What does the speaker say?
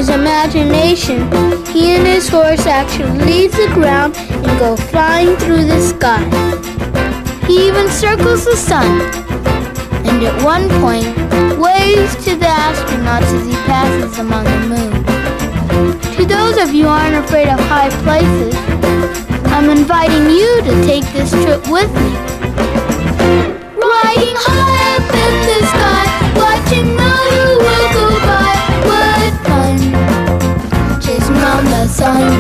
his imagination, he and his horse actually leave the ground and go flying through the sky. He even circles the sun, and at one point waves to the astronauts as he passes them on the moon. To those of you who aren't afraid of high places, I'm inviting you to take this trip with me. Riding high up in the sky, watching all the world go by, what fun! Chasing around the sun.